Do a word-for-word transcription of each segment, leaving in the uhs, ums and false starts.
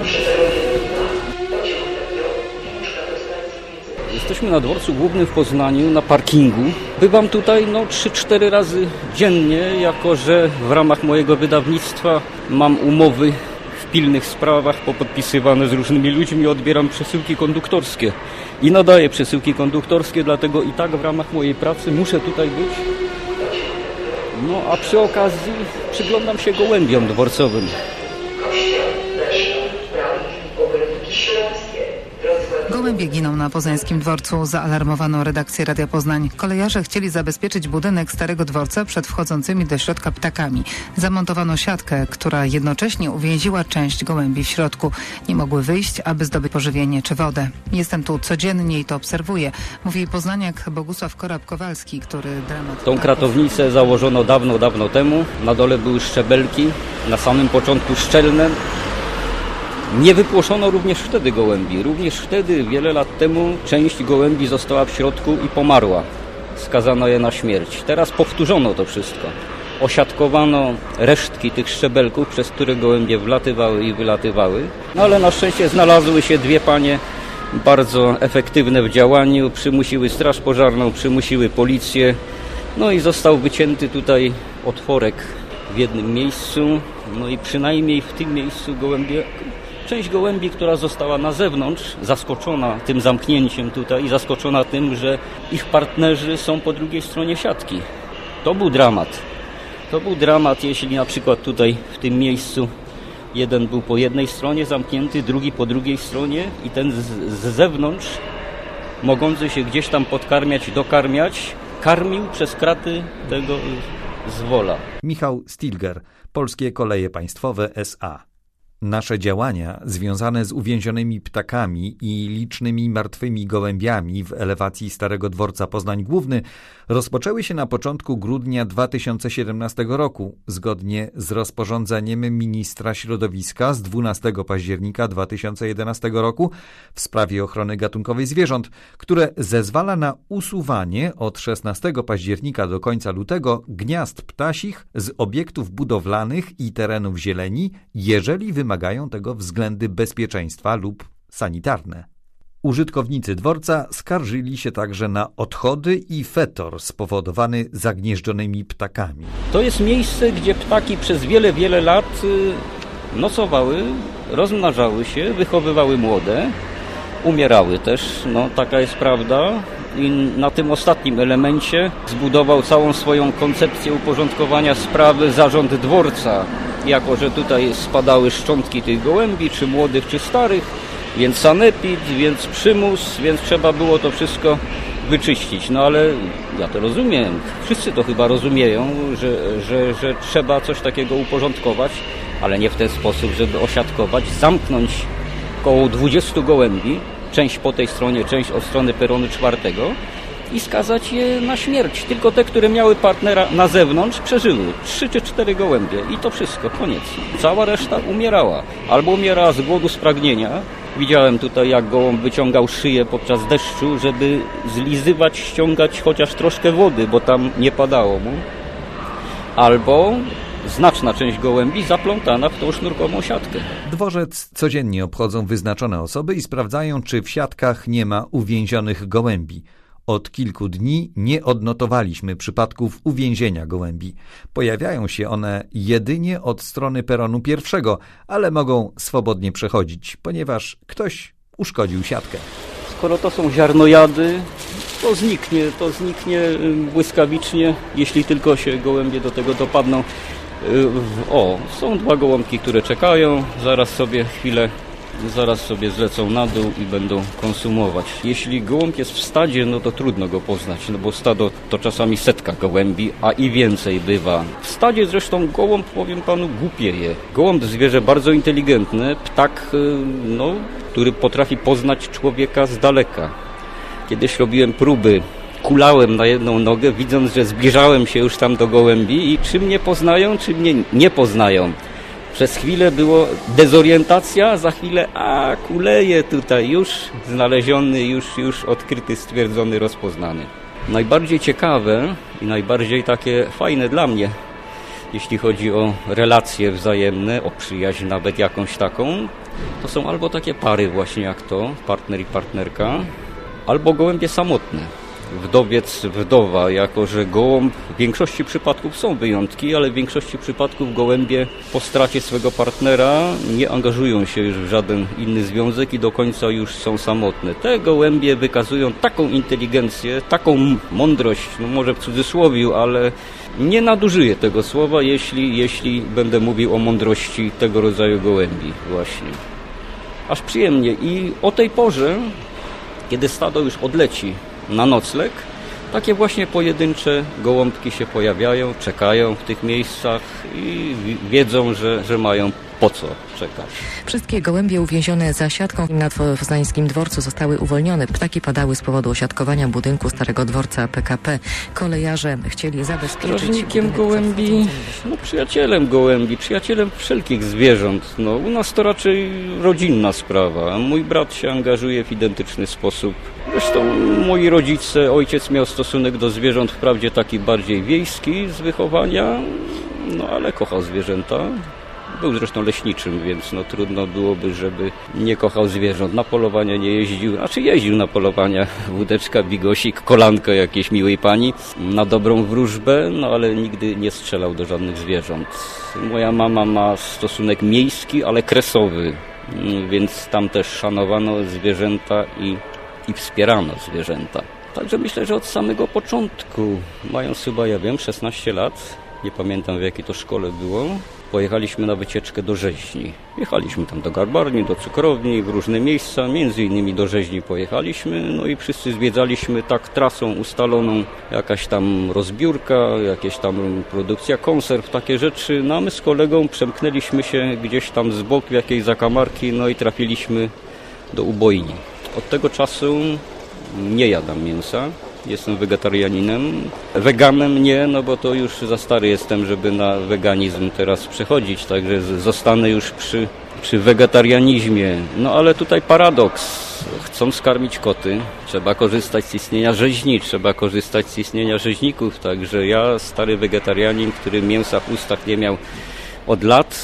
Jesteśmy na dworcu głównym w Poznaniu, na parkingu. Bywam tutaj no, trzy cztery razy dziennie, jako że w ramach mojego wydawnictwa mam umowy w pilnych sprawach popodpisywane z różnymi ludźmi, odbieram przesyłki konduktorskie i nadaję przesyłki konduktorskie, dlatego i tak w ramach mojej pracy muszę tutaj być. No a przy okazji przyglądam się gołębiom dworcowym. Gołębie giną na poznańskim dworcu. Zaalarmowano redakcję Radia Poznań. Kolejarze chcieli zabezpieczyć budynek Starego Dworca przed wchodzącymi do środka ptakami. Zamontowano siatkę, która jednocześnie uwięziła część gołębi w środku. Nie mogły wyjść, aby zdobyć pożywienie czy wodę. Jestem tu codziennie i to obserwuję, mówi poznaniak Bogusław Korab-Kowalski, który dramat... Tą kratownicę założono dawno, dawno temu. Na dole były szczebelki, na samym początku szczelne. Nie wypłoszono również wtedy gołębi. Również wtedy, wiele lat temu, część gołębi została w środku i pomarła. Skazano je na śmierć. Teraz powtórzono to wszystko. Osiatkowano resztki tych szczebelków, przez które gołębie wlatywały i wylatywały. No ale na szczęście znalazły się dwie panie bardzo efektywne w działaniu. Przymusiły straż pożarną, przymusiły policję. No i został wycięty tutaj otworek w jednym miejscu. No i przynajmniej w tym miejscu gołębie... Część gołębi, która została na zewnątrz, zaskoczona tym zamknięciem tutaj i zaskoczona tym, że ich partnerzy są po drugiej stronie siatki. To był dramat. To był dramat, jeśli na przykład tutaj w tym miejscu jeden był po jednej stronie zamknięty, drugi po drugiej stronie i ten z, z zewnątrz, mogący się gdzieś tam podkarmiać, dokarmiać, karmił przez kraty tego zwola. Michał Stilger, Polskie Koleje Państwowe S A. Nasze działania związane z uwięzionymi ptakami i licznymi martwymi gołębiami w elewacji Starego Dworca Poznań Główny rozpoczęły się na początku grudnia dwa tysiące siedemnastego roku, zgodnie z rozporządzeniem ministra środowiska z dwunastego października dwa tysiące jedenastego roku w sprawie ochrony gatunkowej zwierząt, które zezwala na usuwanie od szesnastego października do końca lutego gniazd ptasich z obiektów budowlanych i terenów zieleni, jeżeli wymagają tego względy bezpieczeństwa lub sanitarne. Użytkownicy dworca skarżyli się także na odchody i fetor spowodowany zagnieżdżonymi ptakami. To jest miejsce, gdzie ptaki przez wiele, wiele lat nocowały, rozmnażały się, wychowywały młode, umierały też, no taka jest prawda. I na tym ostatnim elemencie zbudował całą swoją koncepcję uporządkowania sprawy zarząd dworca. Jako że tutaj spadały szczątki tych gołębi, czy młodych, czy starych, więc sanepid, więc przymus, więc trzeba było to wszystko wyczyścić. No ale ja to rozumiem, wszyscy to chyba rozumieją, że, że, że trzeba coś takiego uporządkować, ale nie w ten sposób, żeby osiatkować, zamknąć około dwudziestu gołębi, część po tej stronie, część od strony peronu czwartego i skazać je na śmierć. Tylko te, które miały partnera na zewnątrz, przeżyły. Trzy czy cztery gołębie i to wszystko, koniec. Cała reszta umierała. Albo umierała z głodu, z pragnienia. Widziałem tutaj, jak gołąb wyciągał szyję podczas deszczu, żeby zlizywać, ściągać chociaż troszkę wody, bo tam nie padało mu. Albo znaczna część gołębi zaplątana w tą sznurkową siatkę. Dworzec codziennie obchodzą wyznaczone osoby i sprawdzają, czy w siatkach nie ma uwięzionych gołębi. Od kilku dni nie odnotowaliśmy przypadków uwięzienia gołębi. Pojawiają się one jedynie od strony peronu pierwszego, ale mogą swobodnie przechodzić, ponieważ ktoś uszkodził siatkę. Skoro to są ziarnojady, to zniknie, to zniknie błyskawicznie, jeśli tylko się gołębie do tego dopadną. O, są dwa gołąbki, które czekają, zaraz sobie chwilę, zaraz sobie zlecą na dół i będą konsumować. Jeśli gołąb jest w stadzie, no to trudno go poznać, no bo stado to czasami setka gołębi, a i więcej bywa. W stadzie zresztą gołąb, powiem panu, głupieje. Gołąb zwierzę bardzo inteligentne, ptak, no, który potrafi poznać człowieka z daleka. Kiedyś robiłem próby, kulałem na jedną nogę, widząc, że zbliżałem się już tam do gołębi i czy mnie poznają, czy mnie nie poznają. Przez chwilę było dezorientacja, za chwilę, a kuleje tutaj, już znaleziony, już, już odkryty, stwierdzony, rozpoznany. Najbardziej ciekawe i najbardziej takie fajne dla mnie, jeśli chodzi o relacje wzajemne, o przyjaźń nawet jakąś taką, To są albo takie pary właśnie jak to, partner i partnerka, albo gołębie samotne. Wdowiec, wdowa, jako że gołąb, w większości przypadków są wyjątki, ale w większości przypadków gołębie po stracie swego partnera nie angażują się już w żaden inny związek i do końca już są samotne. Te gołębie wykazują taką inteligencję, taką mądrość, no może w cudzysłowiu, ale nie nadużyję tego słowa, jeśli, jeśli będę mówił o mądrości tego rodzaju gołębi właśnie. Aż przyjemnie i o tej porze, kiedy stado już odleci na nocleg, takie właśnie pojedyncze gołąbki się pojawiają, czekają w tych miejscach i wiedzą, że, że mają po co czekać. Wszystkie gołębie uwięzione za siatką na poznańskim dworcu zostały uwolnione. Ptaki padały z powodu osiadkowania budynku Starego Dworca P K P. Kolejarze chcieli zabezpieczyć... Strażnikiem gołębi, no przyjacielem gołębi, przyjacielem wszelkich zwierząt. No, u nas to raczej rodzinna sprawa. Mój brat się angażuje w identyczny sposób. Zresztą moi rodzice, ojciec miał stosunek do zwierząt wprawdzie taki bardziej wiejski z wychowania, no ale kochał zwierzęta. Był zresztą leśniczym, więc no trudno byłoby, żeby nie kochał zwierząt. Na polowania nie jeździł, znaczy jeździł na polowania, wódeczka, bigosik, kolanko jakiejś miłej pani, na dobrą wróżbę, no ale nigdy nie strzelał do żadnych zwierząt. Moja mama ma stosunek miejski, ale kresowy, więc tam też szanowano zwierzęta i, i wspierano zwierzęta. Także myślę, że od samego początku, mając chyba, ja wiem, szesnaście lat, nie pamiętam w jakiej to szkole było, pojechaliśmy na wycieczkę do Rzeźni. Jechaliśmy tam do garbarni, do cukrowni, w różne miejsca, między innymi do Rzeźni pojechaliśmy, no i wszyscy zwiedzaliśmy tak trasą ustaloną, jakaś tam rozbiórka, jakaś tam produkcja konserw, takie rzeczy. No a my z kolegą przemknęliśmy się gdzieś tam z boku jakiejś zakamarki, no i trafiliśmy do ubojni. Od tego czasu nie jadam mięsa. Jestem wegetarianinem. Weganem nie, no bo to już za stary jestem, żeby na weganizm teraz przechodzić, także zostanę już przy, przy wegetarianizmie. No ale tutaj paradoks. Chcą skarmić koty, trzeba korzystać z istnienia rzeźni, trzeba korzystać z istnienia rzeźników, także ja, stary wegetarianin, który mięsa w ustach nie miał od lat,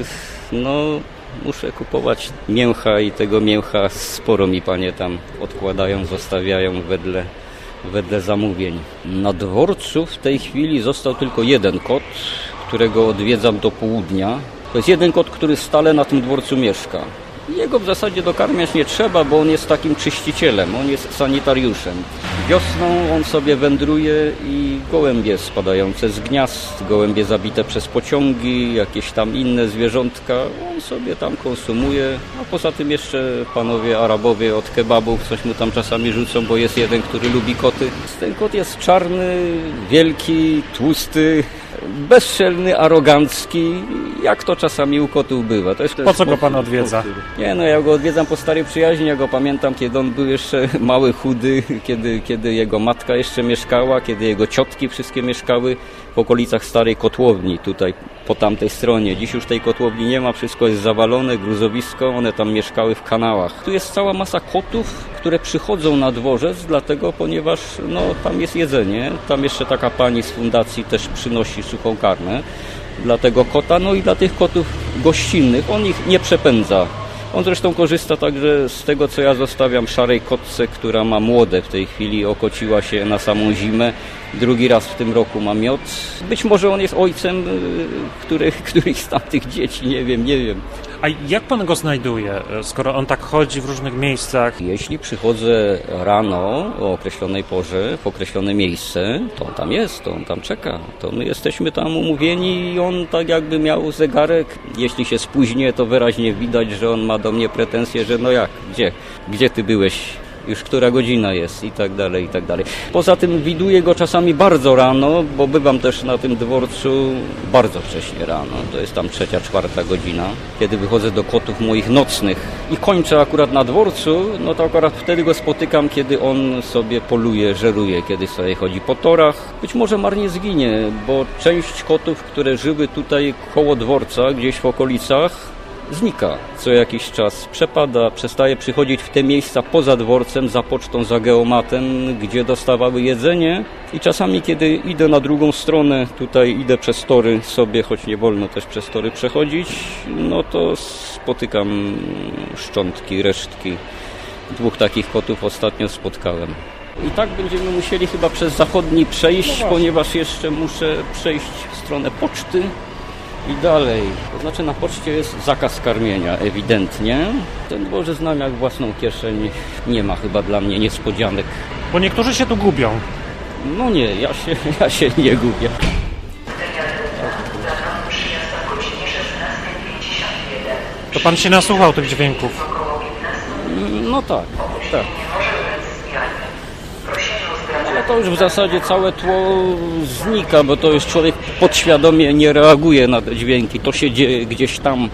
no muszę kupować mięcha i tego mięcha sporo mi panie tam odkładają, zostawiają wedle wedle zamówień. Na dworcu w tej chwili został tylko jeden kot, którego odwiedzam do południa. To jest jeden kot, który stale na tym dworcu mieszka. Jego w zasadzie dokarmiać nie trzeba, bo on jest takim czyścicielem, on jest sanitariuszem. Wiosną on sobie wędruje i gołębie spadające z gniazd, gołębie zabite przez pociągi, jakieś tam inne zwierzątka, on sobie tam konsumuje. A poza tym jeszcze panowie Arabowie od kebabów coś mu tam czasami rzucą, bo jest jeden, który lubi koty. Ten kot jest czarny, wielki, tłusty, bezczelny, arogancki, jak to czasami u kotów bywa. To jest po co go pan odwiedza? Nie, no ja go odwiedzam po starej przyjaźni, ja go pamiętam, kiedy on był jeszcze mały, chudy, kiedy, kiedy jego matka jeszcze mieszkała, kiedy jego ciotki wszystkie mieszkały w okolicach starej kotłowni, tutaj po tamtej stronie. Dziś już tej kotłowni nie ma, wszystko jest zawalone, gruzowisko, one tam mieszkały w kanałach. Tu jest cała masa kotów, które przychodzą na dworzec, dlatego, ponieważ no, tam jest jedzenie. Tam jeszcze taka pani z fundacji też przynosi suchą karmę dla tego kota, no i dla tych kotów gościnnych. On ich nie przepędza. On zresztą korzysta także z tego, co ja zostawiam szarej kotce, która ma młode w tej chwili, okociła się na samą zimę. Drugi raz w tym roku ma miod. Być może on jest ojcem który, którychś z tamtych dzieci, nie wiem, nie wiem. A jak pan go znajduje, skoro on tak chodzi w różnych miejscach? Jeśli przychodzę rano o określonej porze, w określone miejsce, to on tam jest, to on tam czeka. To my jesteśmy tam umówieni i on tak jakby miał zegarek. Jeśli się spóźnię, to wyraźnie widać, że on ma do mnie pretensje, że no jak, gdzie, gdzie ty byłeś? Już która godzina jest i tak dalej, i tak dalej. Poza tym widuję go czasami bardzo rano, bo bywam też na tym dworcu bardzo wcześnie rano. To jest tam trzecia, czwarta godzina, kiedy wychodzę do kotów moich nocnych i kończę akurat na dworcu, no to akurat wtedy go spotykam, kiedy on sobie poluje, żeruje, kiedy sobie chodzi po torach. Być może marnie zginie, bo część kotów, które żyły tutaj koło dworca, gdzieś w okolicach, znika co jakiś czas, przepada, przestaje przychodzić w te miejsca poza dworcem, za pocztą, za geomatem, gdzie dostawały jedzenie i czasami, kiedy idę na drugą stronę, tutaj idę przez tory sobie, choć nie wolno też przez tory przechodzić, no to spotykam szczątki, resztki. Dwóch takich kotów ostatnio spotkałem. I tak będziemy musieli chyba przez zachodni przejść, no ponieważ jeszcze muszę przejść w stronę poczty i dalej. To znaczy na poczcie jest zakaz karmienia, ewidentnie. Ten dworzec znam jak własną kieszeń. Nie ma chyba dla mnie niespodzianek. Bo niektórzy się tu gubią. No nie, ja się, ja się nie gubię. To pan się nasłuchał tych dźwięków. No tak, tak. Ale to już w zasadzie całe tło znika, bo to już człowiek podświadomie nie reaguje na te dźwięki. To się dzieje gdzieś tam.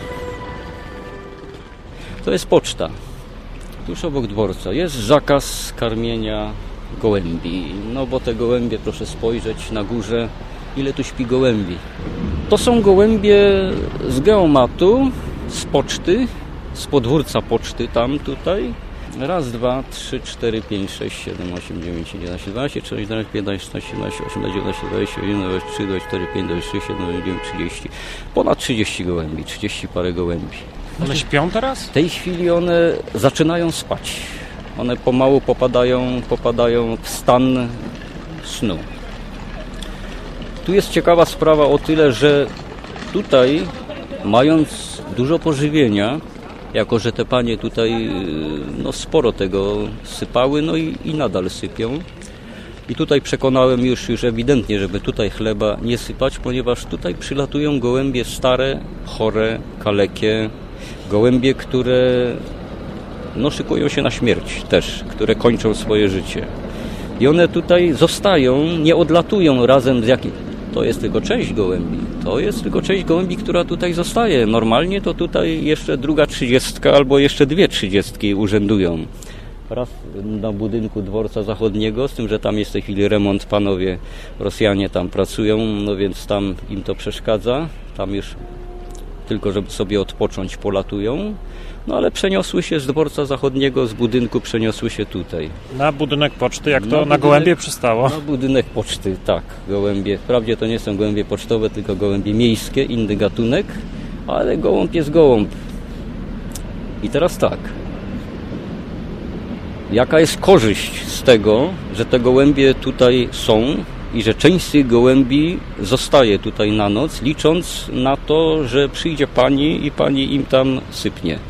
To jest poczta. Tuż obok dworca jest zakaz karmienia gołębi. No bo te gołębie, proszę spojrzeć na górze, ile tu śpi gołębi. To są gołębie z geomatu, z poczty, z podwórca poczty tam, tutaj. Raz, dwa, trzy, cztery, pięć, sześć, siedem, osiem, dziewięć, jedenaście, dwanaście, trzynaście, czternaście, piętnaście, szesnaście, siedemnaście, osiemnaście, dziewiętnaście, dwadzieścia jeden, dwadzieścia trzy, dwadzieścia cztery, pięć, dwadzieścia sześć, dwadzieścia siedem, dwadzieścia dziewięć, trzydzieści. Ponad trzydzieści gołębi, trzydzieści parę gołębi. One śpią teraz? W tej chwili one zaczynają spać. One pomału popadają, popadają w stan snu. Tu jest ciekawa sprawa o tyle, że tutaj, mając dużo pożywienia, jako że te panie tutaj no, sporo tego sypały, no i, i nadal sypią. I tutaj przekonałem już, już ewidentnie, żeby tutaj chleba nie sypać, ponieważ tutaj przylatują gołębie stare, chore, kalekie, gołębie, które no, szykują się na śmierć też, które kończą swoje życie. I one tutaj zostają, nie odlatują razem z jakim... To jest tylko część gołębi. To jest tylko część gołębi, która tutaj zostaje. Normalnie to tutaj jeszcze druga trzydziestka albo jeszcze dwie trzydziestki urzędują. Raz na budynku dworca zachodniego, z tym, że tam jest w tej chwili remont, panowie Rosjanie tam pracują, no więc tam im to przeszkadza. Tam już tylko, żeby sobie odpocząć, polatują. No ale przeniosły się z dworca zachodniego, z budynku przeniosły się tutaj. Na budynek poczty, jak to na, na budynek, gołębie przystało. Na budynek poczty, tak, gołębie. Wprawdzie to nie są gołębie pocztowe, tylko gołębie miejskie, inny gatunek, ale gołąb jest gołąb. I teraz tak. Jaka jest korzyść z tego, że te gołębie tutaj są i że część z tych gołębi zostaje tutaj na noc, licząc na to, że przyjdzie pani i pani im tam sypnie.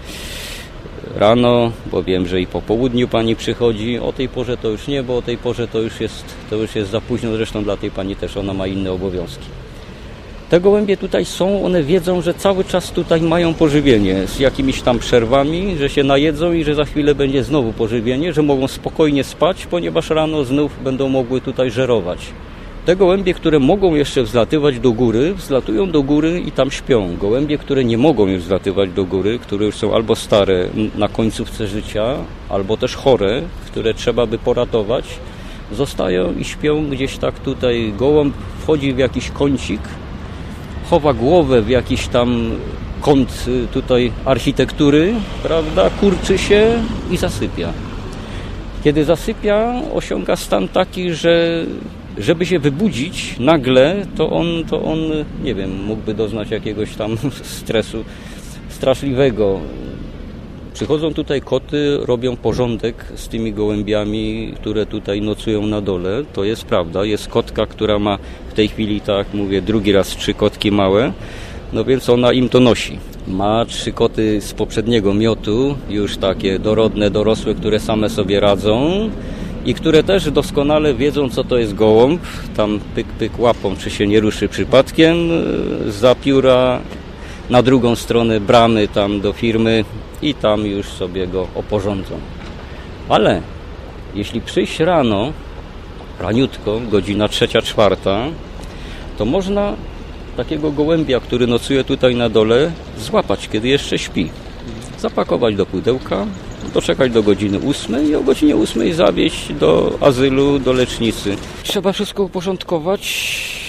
Rano, bo wiem, że i po południu pani przychodzi, o tej porze to już nie, bo o tej porze to już jest, to już jest za późno, zresztą dla tej pani też ona ma inne obowiązki. Te gołębie tutaj są, one wiedzą, że cały czas tutaj mają pożywienie z jakimiś tam przerwami, że się najedzą i że za chwilę będzie znowu pożywienie, że mogą spokojnie spać, ponieważ rano znów będą mogły tutaj żerować. Te gołębie, które mogą jeszcze wzlatywać do góry, wzlatują do góry i tam śpią. Gołębie, które nie mogą już wzlatywać do góry, które już są albo stare na końcówce życia, albo też chore, które trzeba by poratować, zostają i śpią gdzieś tak tutaj. Gołąb wchodzi w jakiś kącik, chowa głowę w jakiś tam kąt tutaj architektury, prawda, kurczy się i zasypia. Kiedy zasypia, osiąga stan taki, że żeby się wybudzić nagle, to on, to on, nie wiem, mógłby doznać jakiegoś tam stresu straszliwego. Przychodzą tutaj koty, robią porządek z tymi gołębiami, które tutaj nocują na dole. To jest prawda. Jest kotka, która ma w tej chwili, tak jak mówię, drugi raz trzy kotki małe. No więc ona im to nosi. Ma trzy koty z poprzedniego miotu, już takie dorodne, dorosłe, które same sobie radzą i które też doskonale wiedzą, co to jest gołąb. Tam pyk, pyk łapą, czy się nie ruszy przypadkiem za pióra na drugą stronę bramy tam do firmy i tam już sobie go oporządzą. Ale jeśli przyjść rano, raniutko, godzina trzecia, czwarta, to można takiego gołębia, który nocuje tutaj na dole, złapać, kiedy jeszcze śpi. Zapakować do pudełka, doczekać do godziny ósmej i o godzinie ósmej zawieźć do azylu, do lecznicy. Trzeba wszystko uporządkować,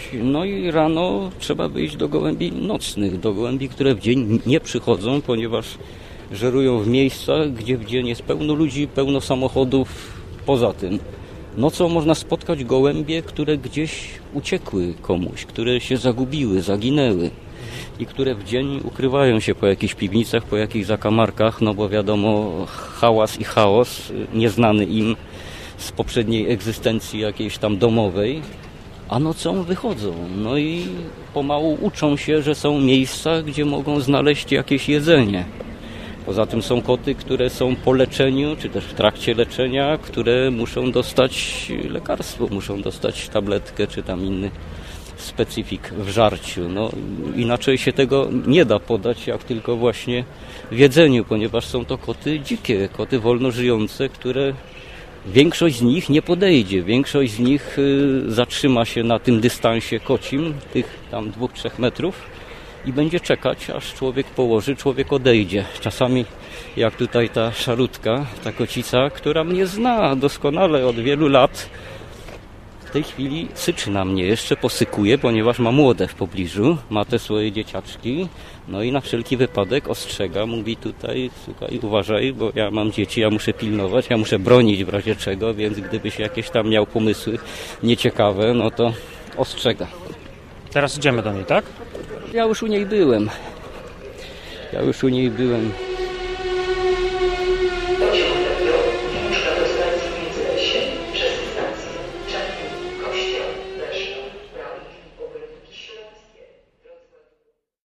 No i rano trzeba wyjść do gołębi nocnych, do gołębi, które w dzień nie przychodzą, ponieważ żerują w miejscach, gdzie w dzień jest pełno ludzi, pełno samochodów. Poza tym nocą można spotkać gołębie, które gdzieś uciekły komuś, które się zagubiły, zaginęły i które w dzień ukrywają się po jakichś piwnicach, po jakichś zakamarkach, no bo wiadomo, hałas i chaos, nieznany im z poprzedniej egzystencji jakiejś tam domowej, a nocą wychodzą. No i pomału uczą się, że są miejsca, gdzie mogą znaleźć jakieś jedzenie. Poza tym są koty, które są po leczeniu, czy też w trakcie leczenia, które muszą dostać lekarstwo, muszą dostać tabletkę, czy tam inny specyfik w żarciu. No, inaczej się tego nie da podać, jak tylko właśnie w jedzeniu, ponieważ są to koty dzikie, koty wolno żyjące, które większość z nich nie podejdzie, większość z nich y, zatrzyma się na tym dystansie kocim, tych tam dwóch, trzech metrów i będzie czekać, aż człowiek położy, człowiek odejdzie. Czasami jak tutaj ta szarutka, ta kocica, która mnie zna doskonale od wielu lat, w tej chwili syczy na mnie, jeszcze posykuje, ponieważ ma młode w pobliżu, ma te swoje dzieciaczki, no i na wszelki wypadek ostrzega, mówi tutaj, słuchaj, uważaj, bo ja mam dzieci, ja muszę pilnować, ja muszę bronić w razie czego, więc gdybyś jakieś tam miał pomysły nieciekawe, no to ostrzega. Teraz idziemy do niej, tak? Ja już u niej byłem, ja już u niej byłem.